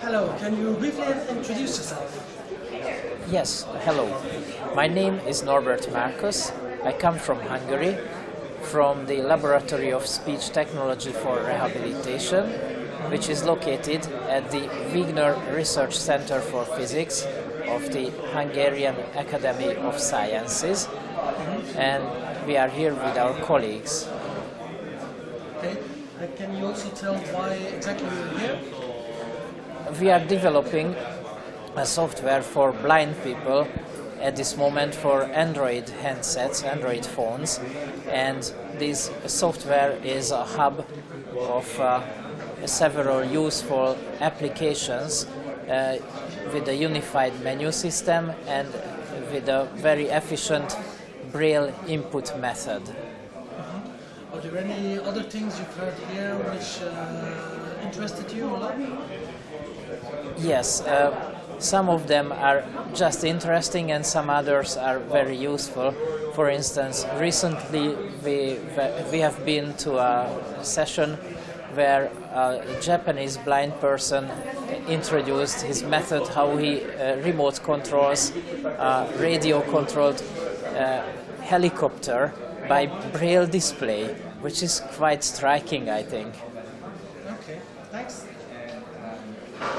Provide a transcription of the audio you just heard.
Hello, can you briefly introduce yourself? Yes, hello. My name is Norbert Markus. I come from Hungary, from the Laboratory of Speech Technology for Rehabilitation, which is located at the Wigner Research Center for Physics of the Hungarian Academy of Sciences, and we are here with our colleagues. Okay, can you also tell why exactly you're here? We are developing a software for blind people at this moment for Android handsets, Android phones, and this software is a hub of several useful applications with a unified menu system and with a very efficient Braille input method. Are there any other things you've heard here which interested you a lot? Yes, some of them are just interesting and some others are very useful. For instance, recently we have been to a session where a Japanese blind person introduced his method how he remote controls a radio-controlled helicopter by Braille display, which is quite striking, I think. Okay, thanks.